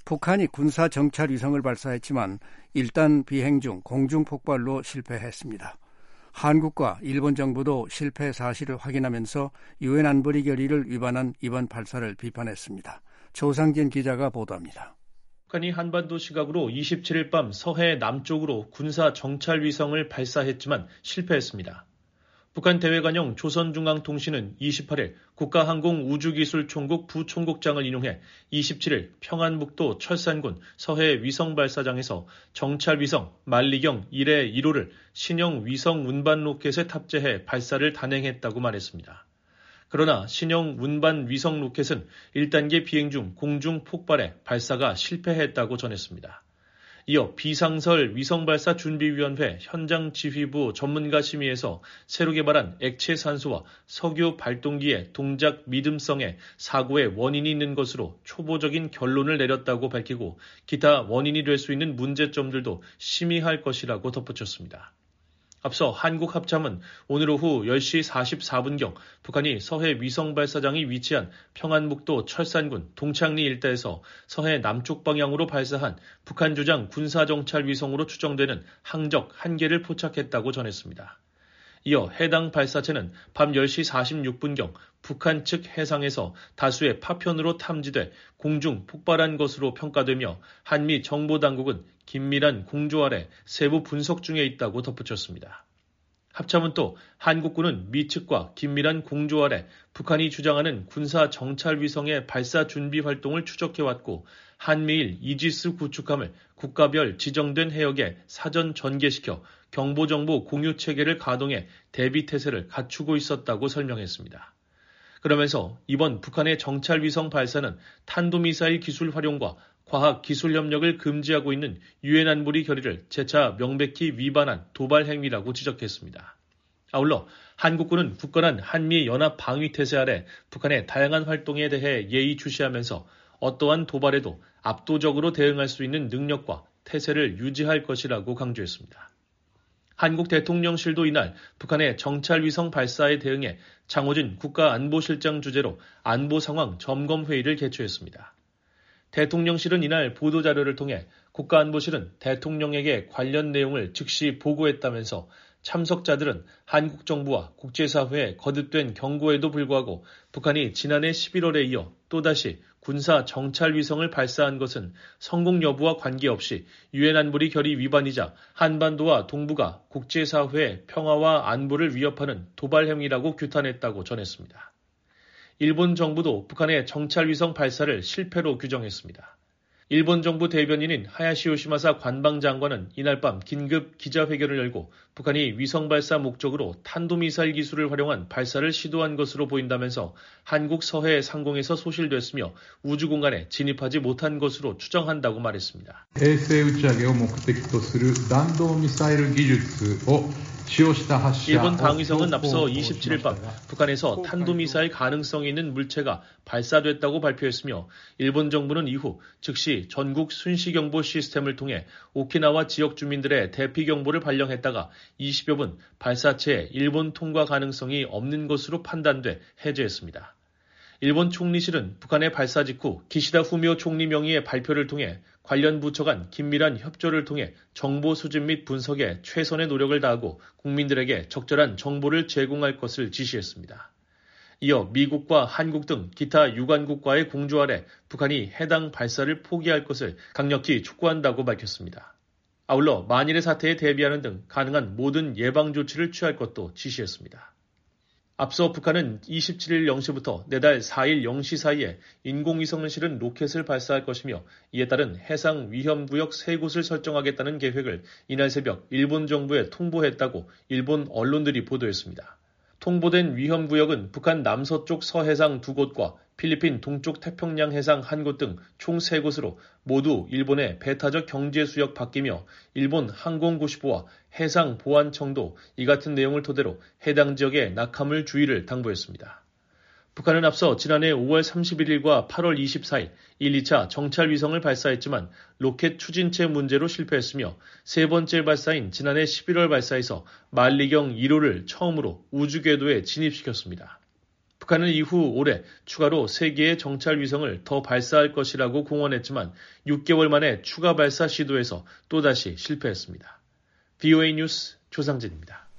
북한이 군사 정찰 위성을 발사했지만 일단 비행 중 공중 폭발로 실패했습니다. 한국과 일본 정부도 실패 사실을 확인하면서 유엔 안보리 결의를 위반한 이번 발사를 비판했습니다. 조상진 기자가 보도합니다. 북한이 한반도 시각으로 27일 밤 서해 남쪽으로 군사 정찰 위성을 발사했지만 실패했습니다. 북한 대외관용 조선중앙통신은 28일 국가항공우주기술총국 부총국장을 인용해 27일 평안북도 철산군 서해 위성발사장에서 정찰위성 만리경 1의 1호를 신형 위성 운반 로켓에 탑재해 발사를 단행했다고 말했습니다. 그러나 신형 운반 위성 로켓은 1단계 비행 중 공중 폭발해 발사가 실패했다고 전했습니다. 이어 비상설 위성발사준비위원회 현장지휘부 전문가 심의에서 새로 개발한 액체 산소와 석유 발동기의 동작 믿음성에 사고의 원인이 있는 것으로 초보적인 결론을 내렸다고 밝히고 기타 원인이 될 수 있는 문제점들도 심의할 것이라고 덧붙였습니다. 앞서 한국합참은 오늘 오후 10시 44분경 북한이 서해 위성발사장이 위치한 평안북도 철산군 동창리 일대에서 서해 남쪽 방향으로 발사한 북한 주장 군사정찰 위성으로 추정되는 항적 1개를 포착했다고 전했습니다. 이어 해당 발사체는 밤 10시 46분경 북한 측 해상에서 다수의 파편으로 탐지돼 공중 폭발한 것으로 평가되며 한미 정보당국은 긴밀한 공조 아래 세부 분석 중에 있다고 덧붙였습니다. 합참은 또 한국군은 미 측과 긴밀한 공조 아래 북한이 주장하는 군사 정찰 위성의 발사 준비 활동을 추적해왔고 한미일 이지스 구축함을 국가별 지정된 해역에 사전 전개시켜 경보정보 공유 체계를 가동해 대비 태세를 갖추고 있었다고 설명했습니다. 그러면서 이번 북한의 정찰 위성 발사는 탄도미사일 기술 활용과 과학 기술 협력을 금지하고 있는 유엔 안보리 결의를 재차 명백히 위반한 도발 행위라고 지적했습니다. 아울러 한국군은 굳건한 한미 연합 방위 태세 아래 북한의 다양한 활동에 대해 예의주시하면서 어떠한 도발에도 압도적으로 대응할 수 있는 능력과 태세를 유지할 것이라고 강조했습니다. 한국 대통령실도 이날 북한의 정찰위성 발사에 대응해 장호진 국가안보실장 주재로 안보상황 점검회의를 개최했습니다. 대통령실은 이날 보도자료를 통해 국가안보실은 대통령에게 관련 내용을 즉시 보고했다면서 참석자들은 한국 정부와 국제사회의 거듭된 경고에도 불구하고 북한이 지난해 11월에 이어 또다시 군사 정찰 위성을 발사한 것은 성공 여부와 관계없이 유엔 안보리 결의 위반이자 한반도와 동북아 국제사회의 평화와 안보를 위협하는 도발 행위라고 규탄했다고 전했습니다. 일본 정부도 북한의 정찰 위성 발사를 실패로 규정했습니다. 일본 정부 대변인인 하야시 요시마사 관방장관은 이날 밤 긴급 기자회견을 열고 북한이 위성 발사 목적으로 탄도미사일 기술을 활용한 발사를 시도한 것으로 보인다면서 한국 서해 상공에서 소실됐으며 우주공간에 진입하지 못한 것으로 추정한다고 말했습니다. 衛星打ち上げを目的とする弾道ミサイル技術を 일본 방위성은 앞서 27일 밤 북한에서 탄도미사일 가능성이 있는 물체가 발사됐다고 발표했으며 일본 정부는 이후 즉시 전국 순시경보 시스템을 통해 오키나와 지역 주민들의 대피경보를 발령했다가 20여 분 발사체의 일본 통과 가능성이 없는 것으로 판단돼 해제했습니다. 일본 총리실은 북한의 발사 직후 기시다 후미오 총리 명의의 발표를 통해 관련 부처 간 긴밀한 협조를 통해 정보 수집 및 분석에 최선의 노력을 다하고 국민들에게 적절한 정보를 제공할 것을 지시했습니다. 이어 미국과 한국 등 기타 유관국과의 공조 아래 북한이 해당 발사를 포기할 것을 강력히 촉구한다고 밝혔습니다. 아울러 만일의 사태에 대비하는 등 가능한 모든 예방 조치를 취할 것도 지시했습니다. 앞서 북한은 27일 0시부터 내달 4일 0시 사이에 인공위성을 실은 로켓을 발사할 것이며 이에 따른 해상 위험구역 3곳을 설정하겠다는 계획을 이날 새벽 일본 정부에 통보했다고 일본 언론들이 보도했습니다. 통보된 위험구역은 북한 남서쪽 서해상 2곳과 필리핀 동쪽 태평양 해상 1곳 등 총 3곳으로 모두 일본의 배타적 경제수역 밖이며 일본 항공구시보와 해상보안청도 이 같은 내용을 토대로 해당 지역에 낙하물 주의를 당부했습니다. 북한은 앞서 지난해 5월 31일과 8월 24일 1, 2차 정찰 위성을 발사했지만 로켓 추진체 문제로 실패했으며 세 번째 발사인 지난해 11월 발사에서 만리경 1호를 처음으로 우주궤도에 진입시켰습니다. 북한은 이후 올해 추가로 3개의 정찰 위성을 더 발사할 것이라고 공언했지만 6개월 만에 추가 발사 시도에서 또다시 실패했습니다. VOA 뉴스 조상진입니다.